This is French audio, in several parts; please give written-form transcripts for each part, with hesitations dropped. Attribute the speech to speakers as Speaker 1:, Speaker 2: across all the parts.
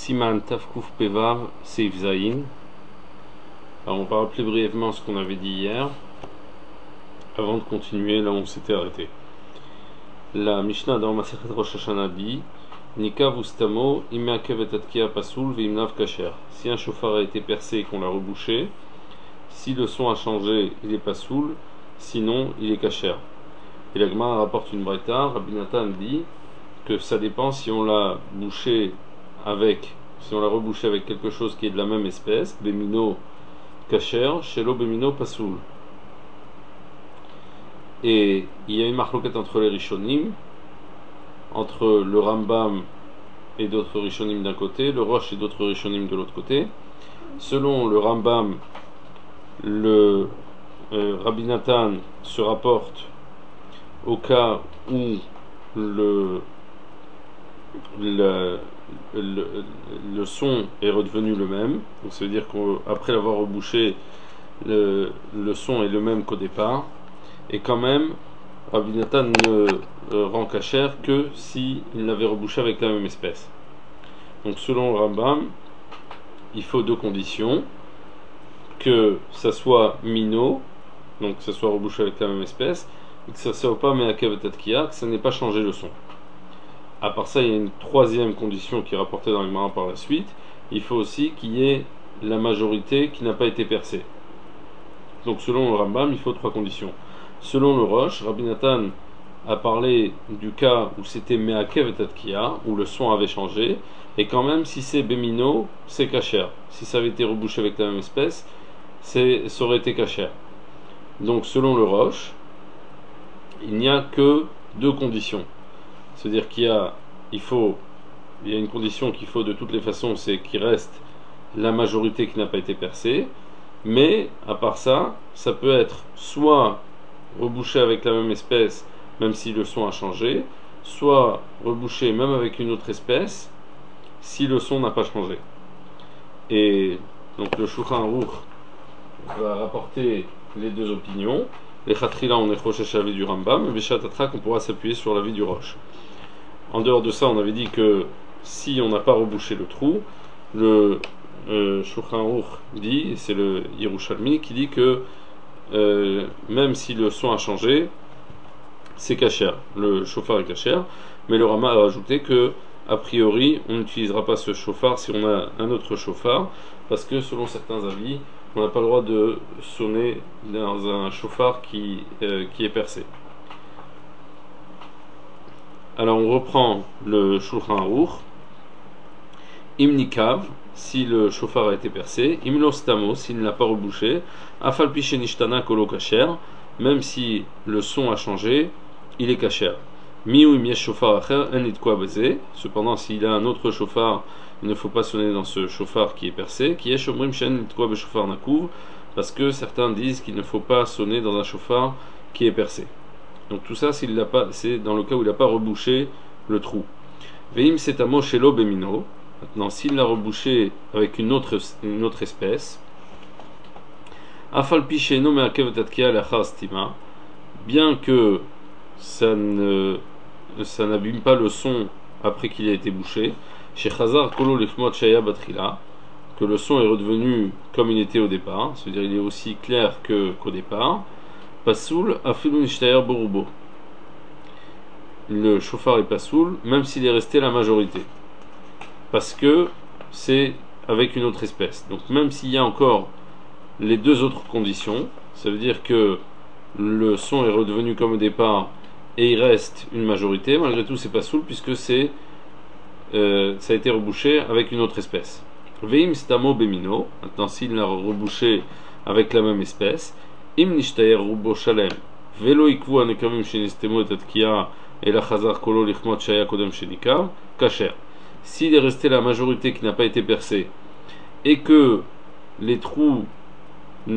Speaker 1: Siman Tafkouf Pevav Seif Zayin. Alors on va rappeler brièvement ce qu'on avait dit hier, avant de continuer là où on s'était arrêté. La Mishnah dans Masechet Rosh Hashanah dit Nikav Ustamo Imeakev et Atkia Pasoul Veimnav Kacher. Si un chauffard a été percé et qu'on l'a rebouché, si le son a changé, il est pasoul, sinon il est kacher. Et la Gemara rapporte une braïta, Rabbi Nathan dit que ça dépend si on l'a rebouché avec quelque chose qui est de la même espèce, Bemino kacher, Shelo Bemino pasoul. Et il y a une marloquette entre les Rishonim, entre le Rambam et d'autres Rishonim d'un côté, le Rosh et d'autres Rishonim de l'autre côté. Selon le Rambam, le Rabbi Nathan se rapporte au cas où le son est redevenu le même. Donc ça veut dire qu'après l'avoir rebouché, le son est le même qu'au départ. Et quand même, Rabbi Nathan ne rend kasher que s'il l'avait rebouché avec la même espèce. Donc selon le Rambam, il faut deux conditions: que ça soit mino, donc que ça soit rebouché avec la même espèce, et que ça ne soit pas meakev et atkia, que ça n'ait pas changé le son. À part ça, il y a une troisième condition qui est rapportée dans le Gemara par la suite: il faut aussi qu'il y ait la majorité qui n'a pas été percée. Donc selon le Rambam, il faut trois conditions. Selon le Rosh, Rabbi Nathan a parlé du cas où c'était meakev et atkia, où le son avait changé, et quand même si c'est bémino, c'est kasher. Si ça avait été rebouché avec la même espèce, ça aurait été kasher. Donc selon le Rosh, il n'y a que deux conditions. C'est-à-dire qu'il y a une condition qu'il faut de toutes les façons, c'est qu'il reste la majorité qui n'a pas été percée, mais à part ça, ça peut être soit rebouché avec la même espèce, même si le son a changé, soit rebouché même avec une autre espèce, si le son n'a pas changé. Et donc le Shulchan Aruch va rapporter les deux opinions. Les Khatrila, on est Choshesh à l'avis du Rambam, et Beshat Atrak, on pourra s'appuyer sur l'avis du Rosh. En dehors de ça, on avait dit que si on n'a pas rebouché le trou, le Shulchan Aruch dit, et c'est le Yerushalmi qui dit que même si le son a changé, c'est kasher, le chauffard est kasher, mais le Rama a ajouté que a priori on n'utilisera pas ce chauffard si on a un autre chauffard, parce que selon certains avis on n'a pas le droit de sonner dans un chauffard qui est percé. Alors on reprend le Shulchan Aruch. Imnikav, si le chauffard a été percé, imlostamo, s'il ne l'a pas rebouché, afal pishenishtana kolo kasher, même si le son a changé, il est kasher. Miou imyesh chauffard acher enit kwa bazé, cependant s'il a un autre chauffard, il ne faut pas sonner dans ce chauffard qui est percé, qui est shomrim shen enit kwa bechauffard nakouv, parce que certains disent qu'il ne faut pas sonner dans un chauffard qui est percé. Donc tout ça, c'est dans le cas où il n'a pas rebouché le trou. Veim setamo shelo bemino. Maintenant, s'il l'a rebouché avec une autre espèce, afal picheno meakev et atkia lachar stima, bien que ça n'abîme pas le son après qu'il a été bouché, chez Chazar kolo lechmot shaya batrila, que le son est redevenu comme il était au départ, c'est-à-dire il est aussi clair qu'au départ, pasoul afilu nishtayer borubo, le chauffard est pasoul même s'il est resté la majorité, parce que c'est avec une autre espèce. Donc même s'il y a encore les deux autres conditions, ça veut dire que le son est redevenu comme au départ et il reste une majorité, malgré tout c'est pasoul puisque ça a été rebouché avec une autre espèce. Veim stamo bemino, maintenant s'il l'a rebouché avec la même espèce, im nishtayer rubo shalem velo ikvu anekamim shenistemo et atkia et la chazar kolo lichmot shaya kodem shenikav kasher. S'il est resté la majorité qui n'a pas été percée et que les trous qui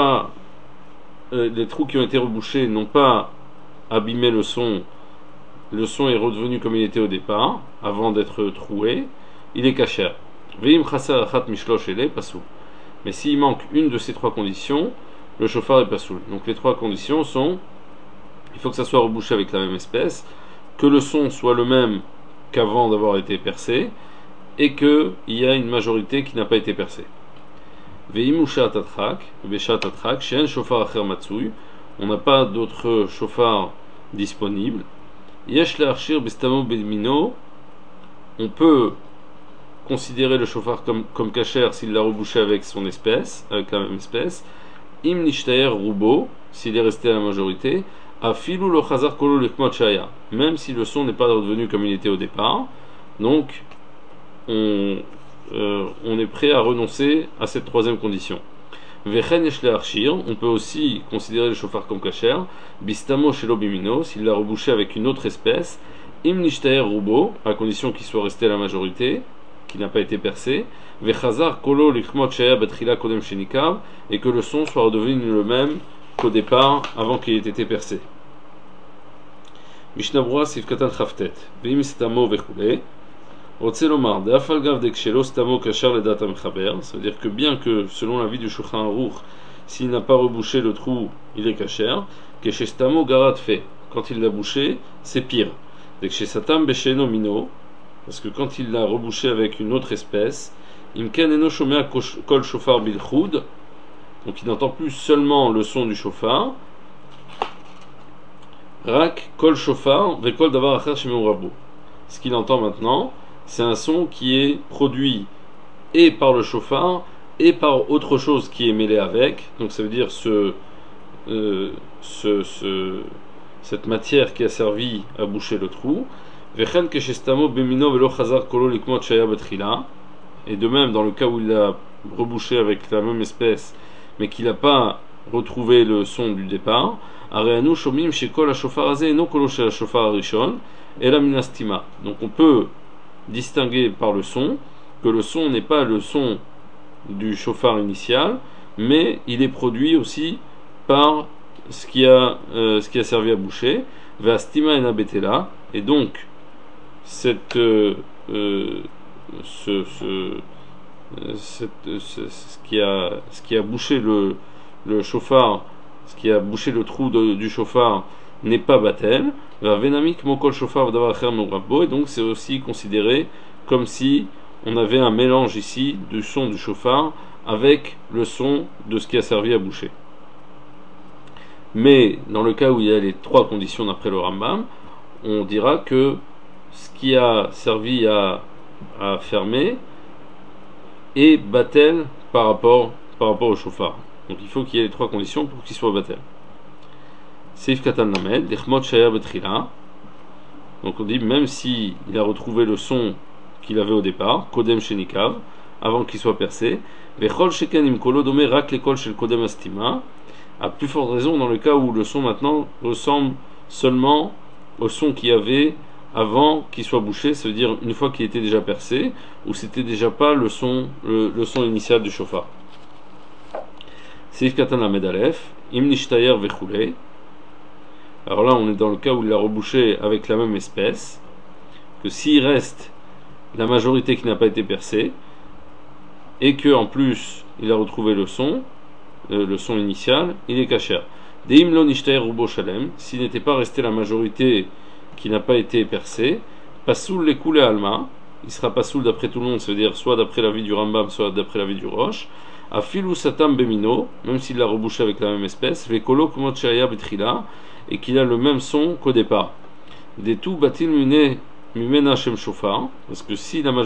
Speaker 1: ont été rebouchés n'ont pas abîmé le son est redevenu comme il était au départ, avant d'être troué, il est kasher. Veim chasar achat mishlosh ele pasoul. Mais s'il manque une de ces trois conditions, le chauffard est pasoul. Donc les trois conditions sont: il faut que ça soit rebouché avec la même espèce, que le son soit le même qu'avant d'avoir été percé, et qu'il y a une majorité qui n'a pas été percée. On n'a pas d'autre chauffard disponible. On peut considérer le chauffard comme kasher s'il l'a rebouché avec son espèce, avec la même espèce. Im nishtayer rubo, s'il est resté à la majorité. Afilu lo chazar kolo lekmot shaya, même si le son n'est pas redevenu comme il était au départ. Donc, on est prêt à renoncer à cette troisième condition. Vechen yesh le'arshir, on peut aussi considérer le chauffard comme kasher. Bistamo shelo bimino, s'il l'a rebouché avec une autre espèce. Im nishtayer rubo, à condition qu'il soit resté à la majorité, qui n'a pas été percé. Vechazar kolo lekmot shaya betrila kodem shenikav, et que le son soit redevenu le même qu'au départ, avant qu'il ait été percé. Mishnah Brura Sif Katan Chavtet. Veim stamo vechule. Otselomar de'afal gav dekshelo stamo kasher ledat hamechaber. Ça veut dire que bien que, selon l'avis du Shulchan Aruch, s'il n'a pas rebouché le trou, il est kasher. Que chez stamo garat fait. Quand il l'a bouché, c'est pire. Dès que chez satam besheno mino, parce que quand il l'a rebouché avec une autre espèce, imken eno shomea kol shofar bilchud. Donc il n'entend plus seulement le son du chauffard. Rak kol shofar vekol davar acher shemeu rabo. Ce qu'il entend maintenant, c'est un son qui est produit et par le chauffard et par autre chose qui est mêlée avec. Donc ça veut dire cette matière qui a servi à boucher le trou. Vechen keshestamo bemino velo chazar kolo likmot shaya betrila. Et de même, dans le cas où il l'a rebouché avec la même espèce, mais qu'il n'a pas retrouvé le son du départ, Areanu shomim shekol hashofar hazeh eno kolo shel hashofar harishon ela min hastima. Donc on peut distinguer par le son que le son n'est pas le son du chauffard initial, mais il est produit aussi par ce qui a servi à boucher. Ve'hastima ena betela, et donc cette ce qui a bouché le chauffard, ce qui a bouché le trou du chauffard n'est pas batel. Venamik mokol chauffard d'avoir acher meurabo, et donc c'est aussi considéré comme si on avait un mélange ici du son du chauffard avec le son de ce qui a servi à boucher. Mais dans le cas où il y a les trois conditions d'après le Rambam, on dira que ce qui a servi à fermer est batel par rapport au chauffard. Donc il faut qu'il y ait les trois conditions pour qu'il soit batel. Seif katan lamed, dechmot shaya betrila. Donc on dit même si il a retrouvé le son qu'il avait au départ, kodem shenikav, avant qu'il soit percé, vechol sheken im kolo dome rak lekol shel kodem astima. À plus forte raison dans le cas où le son maintenant ressemble seulement au son qu'il y avait avant qu'il soit bouché, ça veut dire une fois qu'il était déjà percé, ou c'était déjà pas le son initial du chauffard. Seif katan lamed alef, im nishtayer vechule. Alors là, on est dans le cas où il l'a rebouché avec la même espèce, que s'il reste la majorité qui n'a pas été percée, et que en plus il a retrouvé le son initial, il est kasher. Deim lo nishtayer rubo shalem, s'il n'était pas resté la majorité qui n'a pas été percée, pasoul les coulé alma, il sera pasoul d'après tout le monde, ça veut dire soit d'après l'avis du Rambam, soit d'après l'avis du Roche. Afilu satam bemino, même s'il l'a rebouché avec la même espèce, vekolo kumot shaya betrila, et qu'il a le même son qu'au départ. Des tout batil mumena shem shofar, parce que s'il n'y a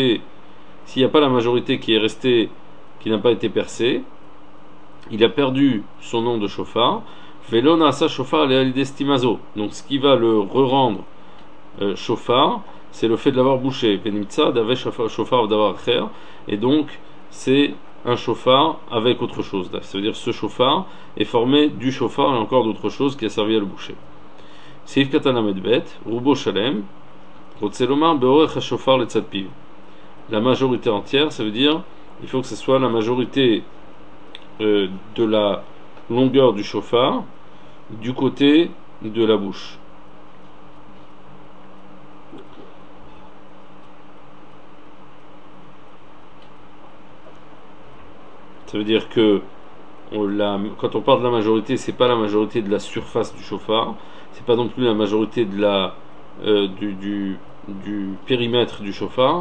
Speaker 1: pas la majorité qui est restée, qui n'a pas été percée, il a perdu son nom de shofar. Velona asa shofar lealidestimazo. Donc ce qui va le re-rendre shofar, c'est le fait de l'avoir bouché. Benimtsa d'ave shofar d'avoir kher, et donc c'est un chauffard avec autre chose. Ça veut dire ce chauffard est formé du chauffard et encore d'autres choses qui a servi à le boucher. Seif katana medbet, rubo shalem, rotselomar beorech ha-shofar letzad piv. La majorité entière, ça veut dire il faut que ce soit la majorité de la longueur du chauffard du côté de la bouche. Ça veut dire que quand on parle de la majorité, c'est pas la majorité de la surface du chauffard, c'est pas non plus la majorité de du périmètre du chauffard,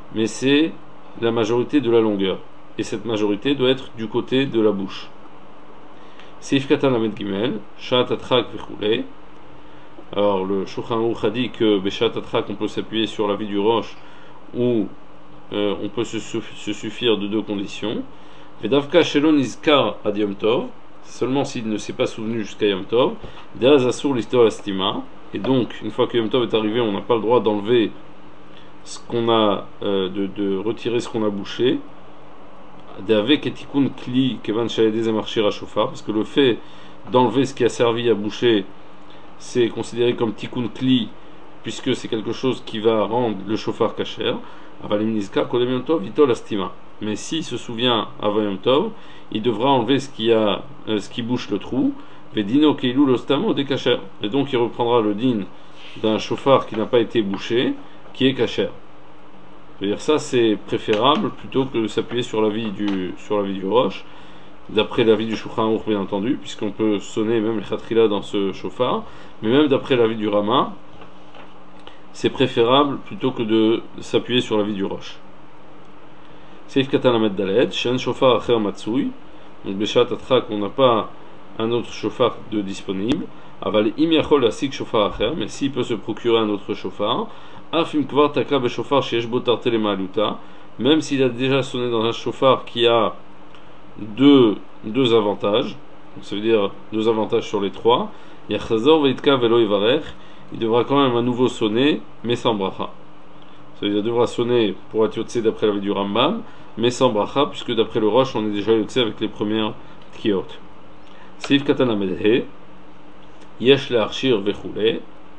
Speaker 1: mais c'est la majorité de la longueur. Et cette majorité doit être du côté de la bouche. Seif Katan Lamed Gimel, Shat Atrak Vechule. Alors le Shulchan Aruch a dit que Beshat Atrak on peut s'appuyer sur la vie du roche ou on peut se suffire de deux conditions. Vedavka Shelon Izkar Ad Yom Tov, seulement s'il ne s'est pas souvenu jusqu'à Yom Tov. Deaz Asur Listor Estima, et donc une fois que Yom Tov est arrivé, on n'a pas le droit d'enlever ce qu'on a, de retirer ce qu'on a bouché. D'avec etikun kli kevan shaledez amarchir à shofar, parce que le fait d'enlever ce qui a servi à boucher, c'est considéré comme tikkun kli, puisque c'est quelque chose qui va rendre le shofar kasher. Avalim nizkar kodem yom tov vitol astima. Mais s'il se souvient avant Yom Tov, il devra enlever ce qui bouche le trou. Vedino keilu lostamo de kasher. Et donc il reprendra le din d'un shofar qui n'a pas été bouché, qui est kasher. C'est-à-dire ça c'est préférable plutôt que de s'appuyer sur l'avis du roche, d'après l'avis du Shulchan Aruch bien entendu, puisqu'on peut sonner même le khatrila dans ce shofar, mais même d'après l'avis du Rama, c'est préférable plutôt que de s'appuyer sur l'avis du roche. Seif Katan Lamed Daled, Shen Shofar Acher Matsui, donc Beshat Atrak on n'a pas un autre shofar de disponible, Aval Im Yachol Asik Shofar Acher, mais s'il peut se procurer un autre shofar, Afim Kvar Taka Beshofar Sheesh Bo Tartel Maluta, même s'il a déjà sonné dans un shofar qui a deux avantages, donc ça veut dire deux avantages sur les trois, Yachazor Veitka Velo Ivarech, il devra quand même à nouveau sonner, mais sans bracha. Ça veut dire il devra sonner pour être yotse d'après l'avis du Rambam, mais sans bracha, puisque d'après le Roche on est déjà yotse avec les premières tkiot. Seif Katan Amedhe, Yesh Le'arshir Vechule,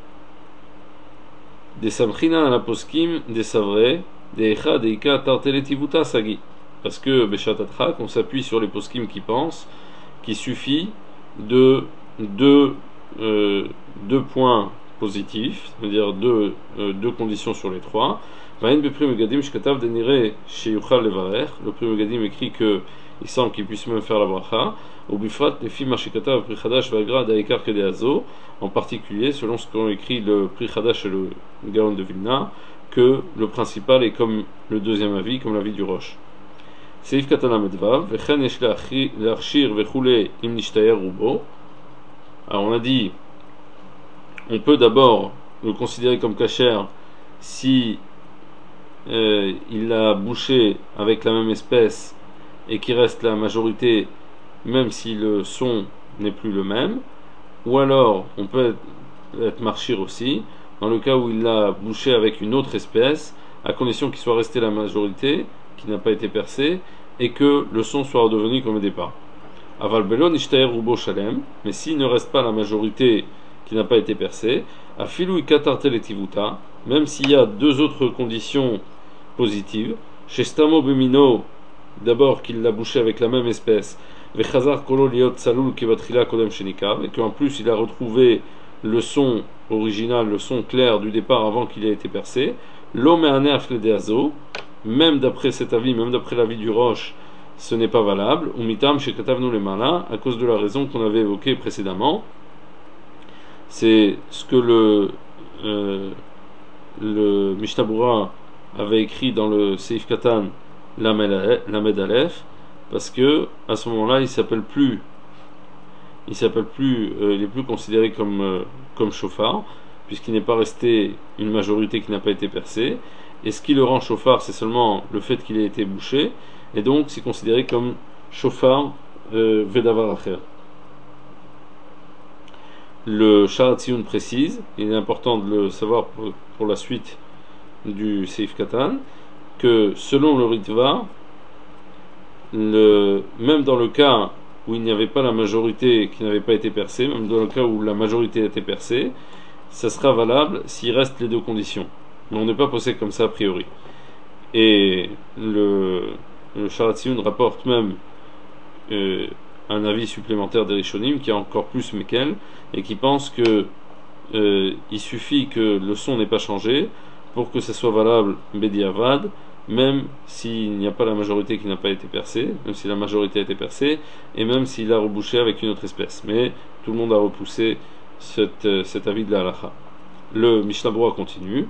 Speaker 1: des samchina à la poskim, des savrais, des echa, des ika, tarteletivuta sagi. Parce que Beshat Atrak, on s'appuie sur les poskim qui pensent qu'il suffit de deux points positifs, c'est-à-dire deux conditions sur les trois. Le Pri Megadim écrit que il semble qu'il puisse même faire la bracha. Au Bifrat, les filles Mashikatav, Pri Chadash, Vagra, Daikar, Kedeazo, en particulier, selon ce qu'ont écrit le Pri Chadash et le Gaon de Vilna, que le principal est comme le deuxième avis, comme l'avis du Roche. Seif Katana Medvav, Vechen Esh L'Archir, Vechule, Im Nishtayer Rubo. Alors on a dit, on peut d'abord le considérer comme kasher si il l'a bouché avec la même espèce et qu'il reste la majorité même si le son n'est plus le même, ou alors on peut être marchir aussi dans le cas où il l'a bouché avec une autre espèce à condition qu'il soit resté la majorité qui n'a pas été percée et que le son soit redevenu comme au départ. Aval belon ishtaer rubo shalem, mais s'il ne reste pas la majorité qui n'a pas été percée, afilu ikatartel et tivuta, même s'il y a deux autres conditions positives, chez stamo bemino, d'abord qu'il l'a bouché avec la même espèce, vechazar kolo liot salul kivatrila kodem shenikav, et qu'en plus il a retrouvé le son original, le son clair du départ avant qu'il ait été percé, l'homme me'aner fledeazo, même d'après cet avis, même d'après l'avis du Roche, ce n'est pas valable, ou mitam chez katavnu le mala, à cause de la raison qu'on avait évoquée précédemment. C'est ce que le Mishnah avait écrit dans le Seif Katan Lamed Aleph, parce que à ce moment-là il est plus considéré comme shofar, puisqu'il n'est pas resté une majorité qui n'a pas été percée, et ce qui le rend shofar c'est seulement le fait qu'il ait été bouché, et donc c'est considéré comme shofar vedavar acher. Le Sharat Tziyun précise, il est important de le savoir pour la suite du Seif Katan, que selon le Ritva, même dans le cas où il n'y avait pas la majorité qui n'avait pas été percée, même dans le cas où la majorité a été percée, ça sera valable s'il reste les deux conditions. Mais on n'est pas posé comme ça a priori. Et le Sharat Tziyun rapporte même un avis supplémentaire des Rishonim qui est encore plus Mekel et qui pense que il suffit que le son n'ait pas changé pour que ça soit valable Bediavad, même s'il n'y a pas la majorité qui n'a pas été percée, même si la majorité a été percée, et même s'il a rebouché avec une autre espèce. Mais tout le monde a repoussé cet avis de la halacha. Le Mishnah Berurah continue.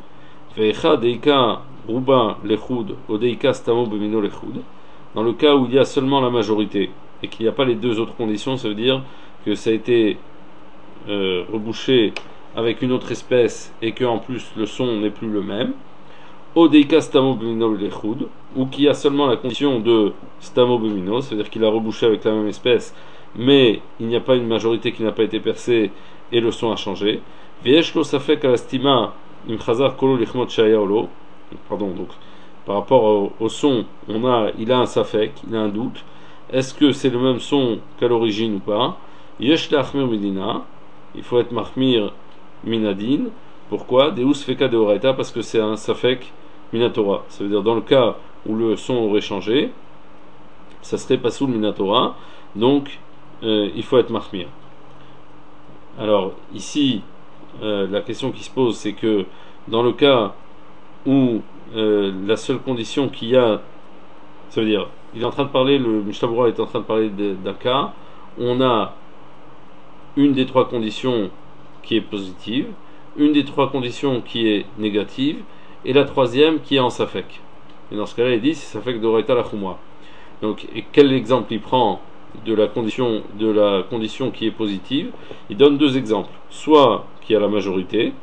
Speaker 1: Ve'echa deika ruba lechud ou deika stamo bemino lechud. Dans le cas où il y a seulement la majorité et qu'il n'y a pas les deux autres conditions, ça veut dire que ça a été rebouché avec une autre espèce et que en plus le son n'est plus le même. Odeika stamo bemino lechud, ou qui a seulement la condition de stamo bemino, c'est-à-dire qu'il a rebouché avec la même espèce, mais il n'y a pas une majorité qui n'a pas été percée et le son a changé. Ve'eshlo safek alastima im chazar kolo lichmot shaya olo. Pardon, donc par rapport au son, il a un safek, il a un doute. Est-ce que c'est le même son qu'à l'origine ou pas? Yesh lachmir midina, il faut être mahmir minadin. Pourquoi? Deus feka deoraita, parce que c'est un safek minatora. Ça veut dire dans le cas où le son aurait changé, ça serait pasoul minatora. Donc il faut être mahmir. Alors ici, la question qui se pose, c'est que dans le cas où la seule condition qu'il y a, ça veut dire, il est en train de parler, le Mishnah Berurah est en train de parler d'un cas, on a une des trois conditions qui est positive, une des trois conditions qui est négative, et la troisième qui est en safek. Et dans ce cas-là, il dit c'est safek d'oraita la chumra. Donc, et quel exemple il prend de la condition qui est positive? Il donne deux exemples. Soit qui a la majorité,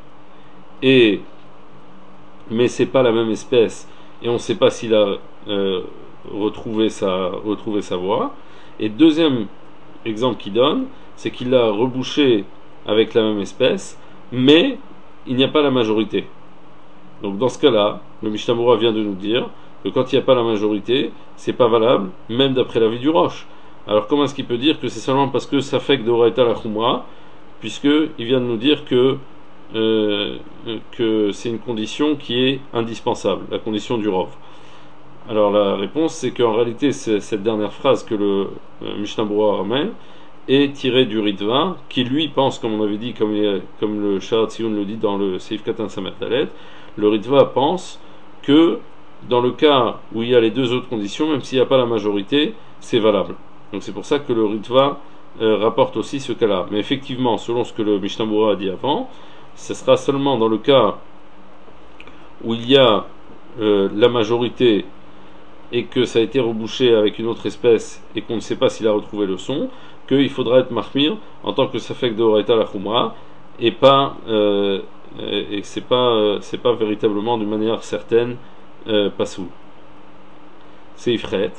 Speaker 1: mais c'est pas la même espèce, et on ne sait pas s'il a retrouvé sa voix. Et deuxième exemple qu'il donne, c'est qu'il l'a rebouché avec la même espèce, mais il n'y a pas la majorité. Donc dans ce cas-là, le Mishnah Berurah vient de nous dire que quand il n'y a pas la majorité, c'est pas valable, même d'après l'avis du Roche. Alors comment est-ce qu'il peut dire que c'est seulement parce que ça fait que d'oraita la chumra, puisqu'il vient de nous dire que c'est une condition qui est indispensable, la condition du Rov. Alors la réponse, c'est qu'en réalité, cette dernière phrase que le Mishnah Berurah ramène est tirée du Ritva, qui lui pense, comme on avait dit, comme le Sha'ar Tziyun le dit dans le Seif Katan Samer Dalet, le Ritva pense que dans le cas où il y a les deux autres conditions, même s'il n'y a pas la majorité, c'est valable. Donc c'est pour ça que le Ritva rapporte aussi ce cas-là. Mais effectivement, selon ce que le Mishnah Berurah a dit avant, ce sera seulement dans le cas où il y a la majorité et que ça a été rebouché avec une autre espèce et qu'on ne sait pas s'il a retrouvé le son, qu'il faudra être mahmir en tant que safek de oraita la chumra et pas et c'est pas véritablement d'une manière certaine pasoul. C'est ifret.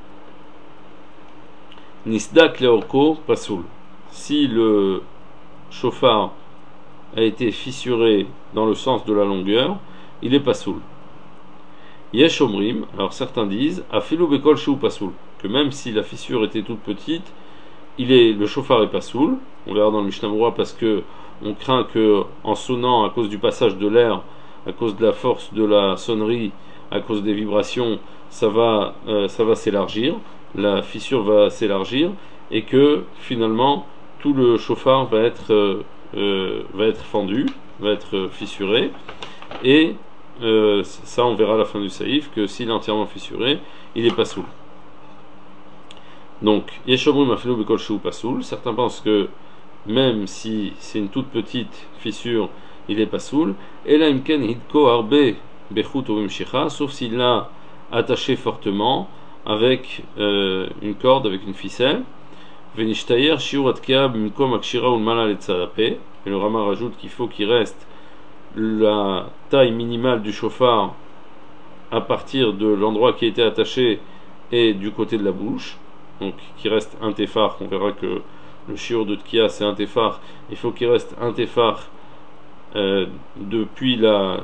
Speaker 1: Nisdak leorko pasoul. Si le chauffard a été fissuré dans le sens de la longueur, il est pasoul. Yesh omrim, alors certains disent, afilu bekol sheu pasoul, que même si la fissure était toute petite, le chauffard est pasoul. On verra dans le Mishnah Berurah parce que on craint que en sonnant à cause du passage de l'air, à cause de la force de la sonnerie, à cause des vibrations, ça va s'élargir, la fissure va s'élargir et que finalement tout le chauffard va être fendu, va être fissuré et ça on verra à la fin du saïf que s'il est entièrement fissuré, il est pasoul. Donc, Yeshomrim afilo bekol sheu pasoul. Certains pensent que même si c'est une toute petite fissure, il est pasoul. Et là, imken hidko arbe bechut ovim shicha, sauf s'il l'a attaché fortement avec une corde, avec une ficelle. Venishtayer shiur atkia b'mikom akshira ulmala letzadape. Et le Rama rajoute qu'il faut qu'il reste la taille minimale du chauffard à partir de l'endroit qui a été attaché et du côté de la bouche. Donc qui reste un téphar, on verra que le shiur de Tkia c'est un téphar, il faut qu'il reste un téphar depuis la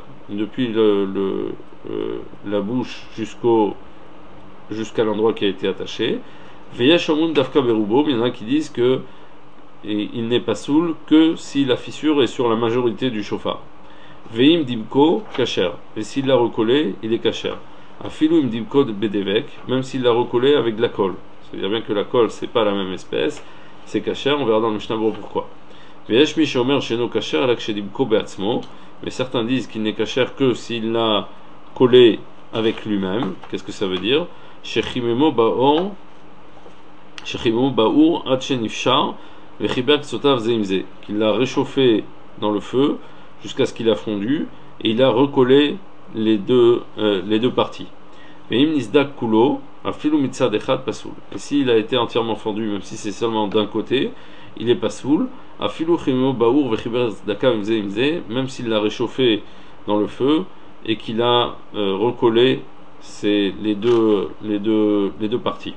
Speaker 1: bouche jusqu'à l'endroit qui a été attaché. Veyesh omun dafka berubo, il y en a qui disent que il n'est pas soul que si la fissure est sur la majorité du chauffard. Veim dimko kasher, et s'il l'a recollé, il est kasher. Afilu im dimko bedevek, même s'il l'a recollé avec de la colle. C'est-à-dire bien que la colle, c'est pas la même espèce, c'est kasher, on verra dans le Mishnah Berurah pourquoi. Mais certains disent qu'il n'est kasher que s'il l'a collé avec lui-même. Qu'est-ce que ça veut dire? Qu'il l'a réchauffé dans le feu jusqu'à ce qu'il a fondu et il a recollé les deux parties. Et nisdak kulo, afilu mitzad echad pasoul. Et s'il a été entièrement fendu, même si c'est seulement d'un côté, il est pasoul. Afilu chimo baour vechiber zdaka imze, même s'il l'a réchauffé dans le feu et qu'il a recollé les deux parties.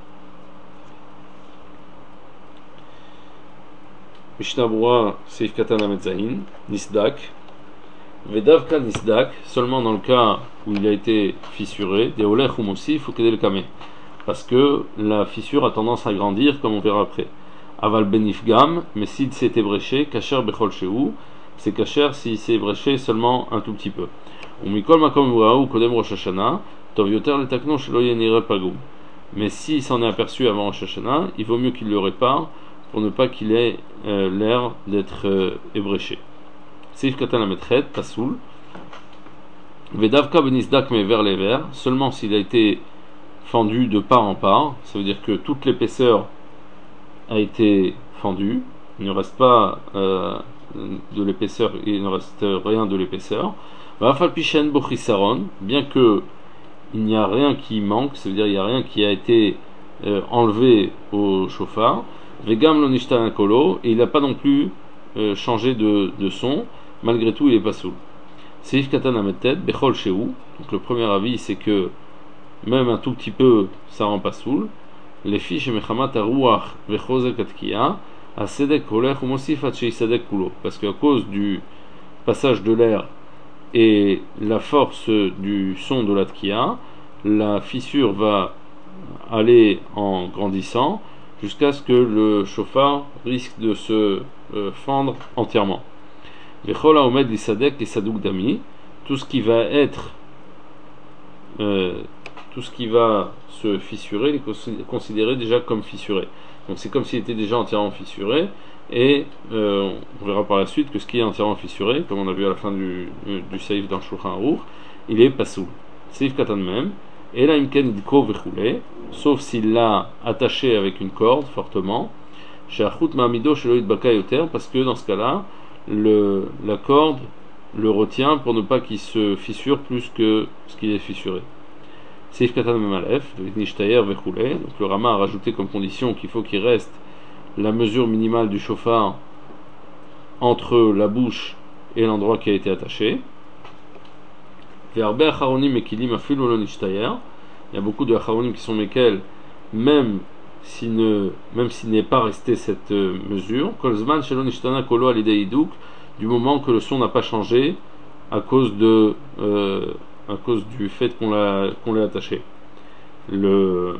Speaker 1: Mishnah Brura, Seif Katan Ametzahin, Nisdak. Vedavka Nisdak, seulement dans le cas où il a été fissuré, Deolech ou Mosif ou Kedel Kame. Parce que la fissure a tendance à grandir, comme on verra après. Aval Benifgam, mais s'il s'est ébréché, Kacher Bechol Shehu, c'est Kacher s'il s'est ébréché seulement un tout petit peu. Ou Mikol Makom Uraou Kodem Rosh Hashanah, Tov Yoter le Takno Shelo Yenire Pagum. Mais s'il s'en est aperçu avant Rosh Hashanah, il vaut mieux qu'il le répare pour ne pas qu'il ait l'air d'être ébréché. Seif Katan Ametchet, Pasoul. Vedavka Benisdak mais vers les vers, seulement s'il a été fendu de part en part, ça veut dire que toute l'épaisseur a été fendue, il ne reste pas de l'épaisseur, il ne reste rien de l'épaisseur. Vafalpichen Bochisaron, bien que il n'y a rien qui manque, ça veut dire il n'y a rien qui a été enlevé au chauffard. Vegam lo nishtan kolo, et il n'a pas non plus changé de son, malgré tout il est pas soul. Seif katan ametet, bechol sheu, donc le premier avis c'est que même un tout petit peu ça rend pas soul. Les fiches mechamat aruach vechozek atkia, asedek kolech ou mosif atchei sedek kulo, parce qu'à cause du passage de l'air et la force du son de la tkia, la fissure va aller en grandissant jusqu'à ce que le chauffard risque de se fendre entièrement. Vechola omed lisadek et sadouk dami, tout ce qui va être tout ce qui va se fissurer est considéré déjà comme fissuré. Donc c'est comme s'il était déjà entièrement fissuré, et on verra par la suite que ce qui est entièrement fissuré, comme on a vu à la fin du saïf dans Shulchan Aruch, il est pasoul. Saïf katan même, et là imken idko vechoulé, sauf s'il l'a attaché avec une corde fortement, parce que dans ce cas-là, la corde le retient pour ne pas qu'il se fissure plus que ce qu'il est fissuré. Seif katan memalef, donc le Rama a rajouté comme condition qu'il faut qu'il reste la mesure minimale du chauffard entre la bouche et l'endroit qui a été attaché. Il y a beaucoup de acharonim qui sont mesquels, même s'il n'est pas resté cette mesure, du moment que le son n'a pas changé à cause du fait qu'on l'ait attaché. Le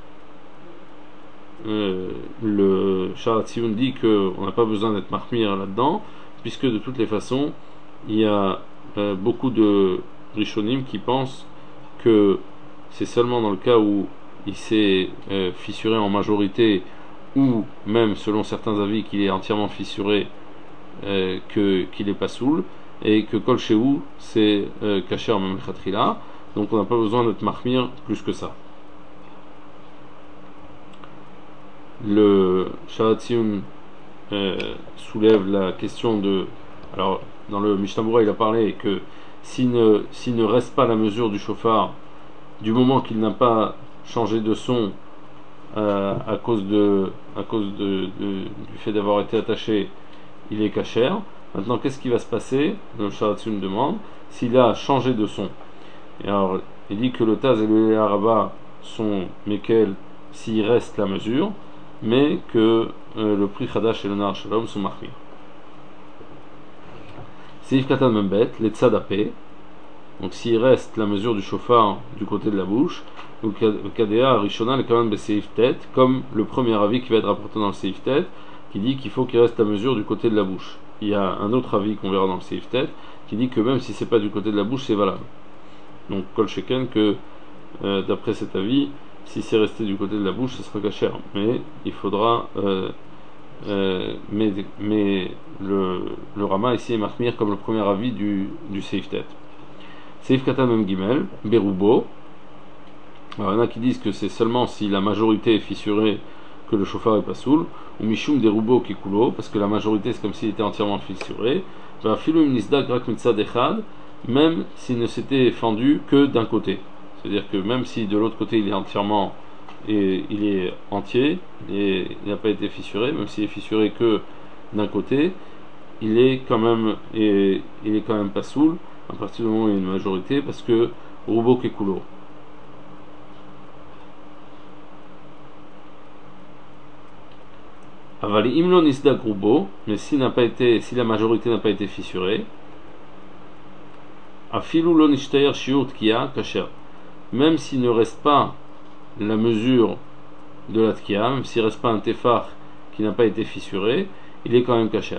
Speaker 1: Sharat Tziyun dit qu'on n'a pas besoin d'être marmir là-dedans, puisque de toutes les façons, il y a beaucoup de Rishonim qui pensent que c'est seulement dans le cas où il s'est fissuré en majorité, ou même selon certains avis qu'il est entièrement fissuré, qu'il n'est pas soul, et que Kol Shehu c'est Kacher même Khatrila, donc on n'a pas besoin d'être marmir plus que ça. Le Sharat Tziyun soulève la question de. Alors, dans le Mishnah Brura, il a parlé que s'il ne reste pas la mesure du chauffard, du moment qu'il n'a pas changé de son à cause du fait d'avoir été attaché, il est kasher. Maintenant, qu'est-ce qui va se passer? Le Sharat Tziyun demande s'il a changé de son. Et alors, il dit que le Taz et le Araba sont mesquels s'il reste la mesure, mais que le prix Khadash et le Nar Shalom sont marqués. Seif Katan Membet, les Tzadapé, donc s'il reste la mesure du chauffard du côté de la bouche, donc Kadea Rishona le Kaman Beseif Tet, comme le premier avis qui va être rapporté dans le Seif Tet, qui dit qu'il faut qu'il reste la mesure du côté de la bouche. Il y a un autre avis qu'on verra dans le Seif Tet qui dit que même si c'est pas du côté de la bouche, c'est valable. Donc Kol Sheken que d'après cet avis, si c'est resté du côté de la bouche, ce sera kasher. Mais il faudra mais le Rama ici est marqué comme le premier avis du Seif Tet. Seif Katan Mem Gimel, Berubo. Alors, il y en a qui disent que c'est seulement si la majorité est fissurée que le chauffard est pas soul, ou Mishum Derubo Kikulo, parce que la majorité c'est comme s'il était entièrement fissuré. Même même s'il ne s'était fendu que d'un côté. C'est-à-dire que même si de l'autre côté il est entièrement et il est entier et il n'a pas été fissuré, même s'il est fissuré que d'un côté, il est quand même pas soul à partir du moment où il y a une majorité, parce que Rubo Kekulo. Avali Imlo Nisdak Rubo, mais si la majorité n'a pas été fissurée, Afilu Lo Nishtayer Shiur Tkia Kasher, même s'il ne reste pas la mesure de la Tkia, même s'il ne reste pas un tefar qui n'a pas été fissuré, il est quand même kasher.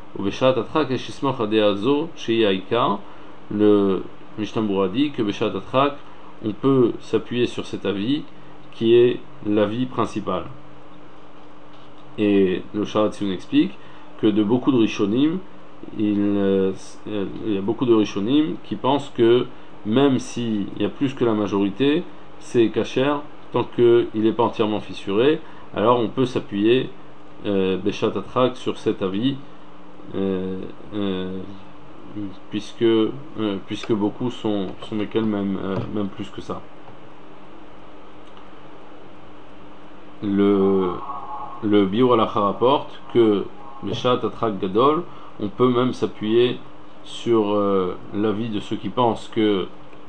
Speaker 1: Le Mishnah Berurah dit que Beshat Atrak, on peut s'appuyer sur cet avis qui est l'avis principal. Et le Sharatzion explique que de beaucoup de Rishonim, il y a beaucoup de Rishonim qui pensent que même s'il y a plus que la majorité, c'est kasher tant qu'il n'est pas entièrement fissuré. Alors on peut s'appuyer Beshat Atrak sur cet avis, puisque beaucoup sont lesquels même plus que ça. Le Biur Halacha rapporte que Beshat Atrak Gadol, on peut même s'appuyer sur l'avis de ceux qui pensent que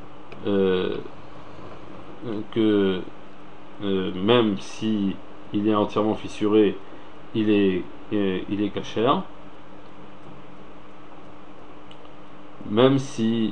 Speaker 1: même si il est entièrement fissuré, il est kasher, même si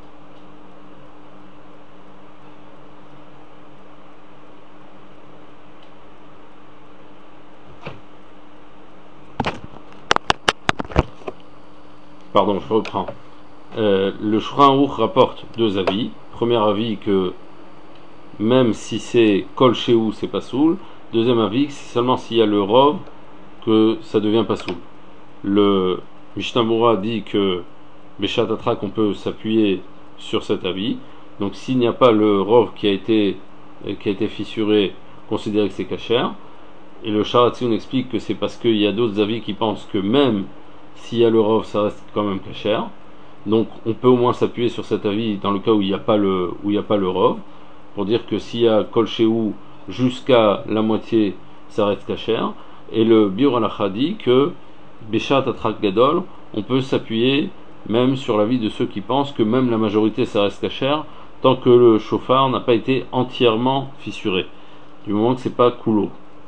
Speaker 1: pardon, je reprends. Le Shulchan Aruch rapporte deux avis. Premier avis que même si c'est Kol Shehu, c'est pas soul. Deuxième avis, c'est seulement s'il y a le Rov que ça devient pas soul. Le Mishnah Berurah dit que Beshat Atrak, on peut s'appuyer sur cet avis. Donc s'il n'y a pas le Rov qui a été fissuré, considéré que c'est kasher. Et le Sharatzion explique que c'est parce qu'il y a d'autres avis qui pensent que même s'il y a le Rov, ça reste quand même kasher. Donc on peut au moins s'appuyer sur cet avis dans le cas où il n'y a pas le Rov, pour dire que s'il y a Kol Shehu jusqu'à la moitié, ça reste kasher. Et le Biur Halacha dit que Beshat Atrak Gadol, on peut s'appuyer même sur l'avis de ceux qui pensent que même la majorité, ça reste kasher, tant que le shofar n'a pas été entièrement fissuré, du moment que c'est pas coulo.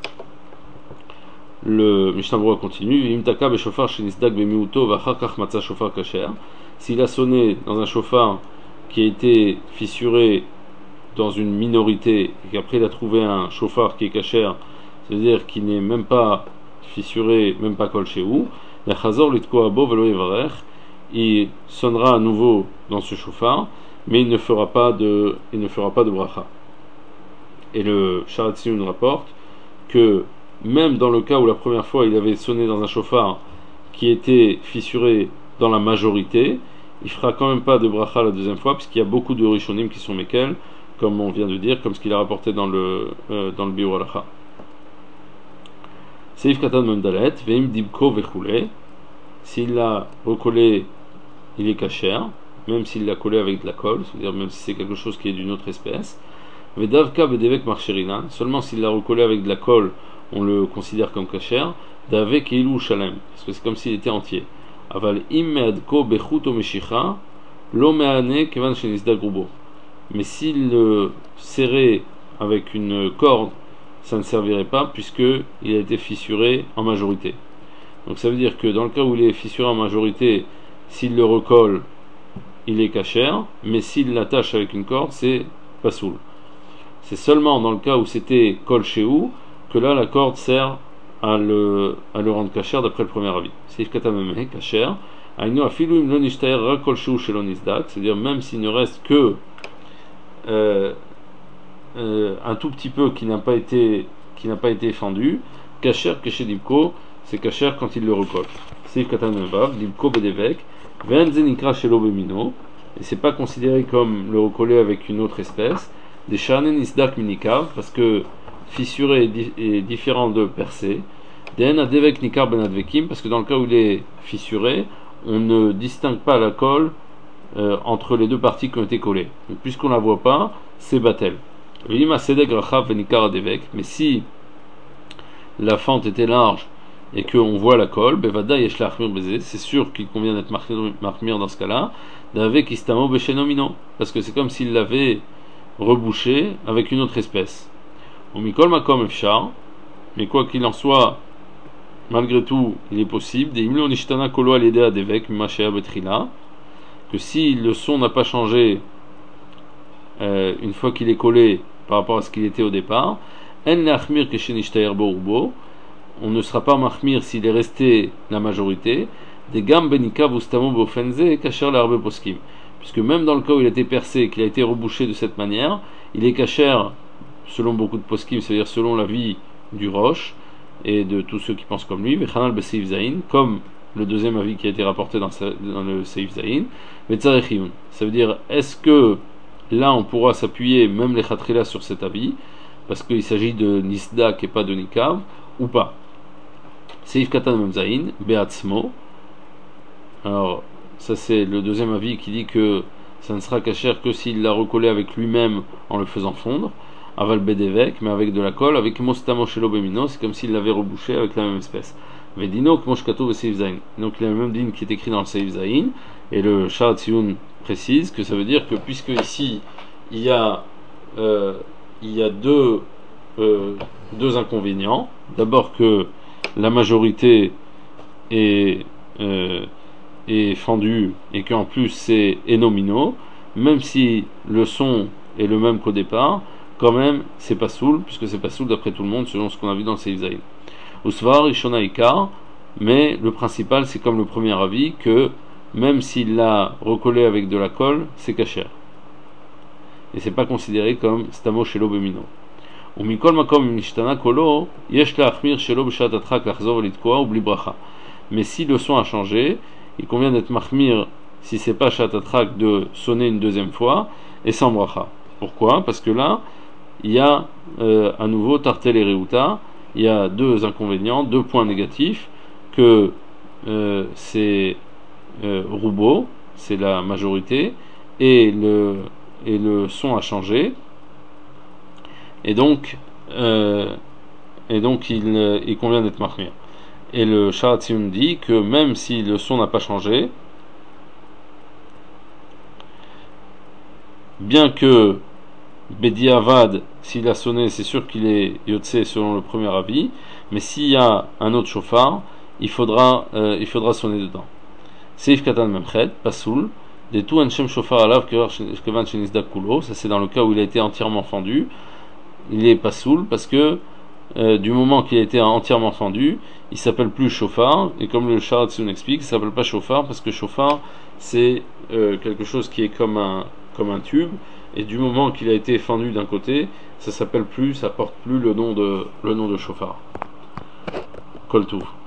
Speaker 1: Le Mishnah Berurah continue, Imtaka beshofar shenisdak bemiuto vachakach matza shofar kasher. S'il a sonné dans un shofar qui a été fissuré dans une minorité et qu'après il a trouvé un shofar qui est kasher, c'est-à-dire qui n'est même pas fissuré, même pas kol shehu, yachazor litko abo velo yevarech, il sonnera à nouveau dans ce shofar, mais il ne fera pas de bracha. Et le Sharatzion rapporte que même dans le cas où la première fois il avait sonné dans un shofar qui était fissuré dans la majorité, il fera quand même pas de bracha la deuxième fois, puisqu'il y a beaucoup de rishonim qui sont mekel, comme on vient de dire, comme ce qu'il a rapporté dans le Biur Halacha. Seif Katan Memdalet, Veim Dibko Vechule, s'il l'a recollé, il est kasher, même s'il l'a collé avec de la colle, c'est-à-dire même si c'est quelque chose qui est d'une autre espèce. Vedavka Vedevek Marcherinan, seulement s'il l'a recollé avec de la colle, on le considère comme kasher. Davek Eilu Shalem, parce que c'est comme s'il était entier. Aval Immeadko Bechut Omeshicha, Lo Meane Kevan Shenisda Grubo. Mais s'il le serrait avec une corde, ça ne servirait pas, puisqu'il a été fissuré en majorité. Donc ça veut dire que dans le cas où il est fissuré en majorité, s'il le recolle, il est kasher, mais s'il l'attache avec une corde, c'est pas soul. C'est seulement dans le cas où c'était kol shehu que là la corde sert à le rendre kasher d'après le premier avis. C'est katameme kasher. Aïno afilu im lo nishtaer ra kol shehu shelo nizdak, c'est-à-dire même s'il ne reste que un tout petit peu qui n'a pas été fendu, kasher keshe dibko, c'est kasher quand il le recolle. C'est katameme vav dibko bedevek ven zenikra shelo bemino, et c'est pas considéré comme le recoller avec une autre espèce. Des shanen isdak minikav, parce que fissuré est différent de percé. Den adevek nikar ben advekim, parce que dans le cas où il est fissuré, on ne distingue pas la colle entre les deux parties qui ont été collées. Donc, puisqu'on ne la voit pas, c'est batel. Mais si la fente était large et qu'on voit la colle, c'est sûr qu'il convient d'être marmir dans ce cas-là, parce que c'est comme s'il l'avait rebouché avec une autre espèce. Mais quoi qu'il en soit, malgré tout, il est possible, que si le son n'a pas changé une fois qu'il est collé par rapport à ce qu'il était au départ, on ne sera pas mahmir s'il est resté la majorité, des gam benika vustamo bofenze kasher l'arbe poskim, puisque même dans le cas où il a été percé, qu'il a été rebouché de cette manière, il est kasher selon beaucoup de poskim, c'est-à-dire selon l'avis du roche et de tous ceux qui pensent comme lui, vechanal beseif zain, comme le deuxième avis qui a été rapporté dans le seif zain, vetzarechiyun. Ça veut dire, est-ce que là on pourra s'appuyer même les chatrila sur cet avis, parce qu'il s'agit de nisdak et pas de nikav, ou pas? Seif katan memzain, beatzmo. Alors, ça c'est le deuxième avis qui dit que ça ne sera kasher que s'il l'a recollé avec lui-même en le faisant fondre. Aval bedevek, mais avec de la colle, avec mostamo shelo bemino, c'est comme s'il l'avait rebouché avec la même espèce. Vedino kmoshkato ve seif zain. Donc il y a le même din qui est écrit dans le seif zain, et le Sha'ar Tziyun précise que ça veut dire que puisque ici il y a deux inconvénients. D'abord que la majorité est fendue et qu'en plus c'est enomino, même si le son est le même qu'au départ, quand même c'est pas soul, puisque c'est pas soul d'après tout le monde selon ce qu'on a vu dans le Seif Zaïn. Usvar Ishona Ikar, mais le principal c'est comme le premier avis que même s'il l'a recollé avec de la colle, c'est kasher. Et c'est pas considéré comme stamo shelo bemino. Ou mikol makom nishtana kolo, yesh la'achmir shelo b'shat atrak lachzor litkoa ou bli bracha. Mais si le son a changé, il convient d'être mahmir si c'est pas shat atrak de sonner une deuxième fois et sans bracha. Pourquoi? Parce que là, il y a à nouveau tartel et reuta, il y a deux inconvénients, deux points négatifs, que c'est roubo, c'est la majorité, et le son a changé, et donc il convient d'être mahmir. Et le Sha'ar Tziyun dit que même si le son n'a pas changé, bien que Bedi Avad, s'il a sonné, c'est sûr qu'il est yotse selon le premier avis, mais s'il y a un autre chauffard, il faudra sonner dedans. Seif Katan Memched, Pasoul, des tout Anchem chauffard alav kevan shenisdak kulo, ça c'est dans le cas où il a été entièrement fendu, il est Pasoul parce que du moment qu'il a été entièrement fendu, il s'appelle plus chauffard, et comme le Sha'ar Tziyun explique, il s'appelle pas chauffard parce que chauffard c'est quelque chose qui est comme un tube, et du moment qu'il a été fendu d'un côté, ça porte plus le nom de chauffard. Coltou.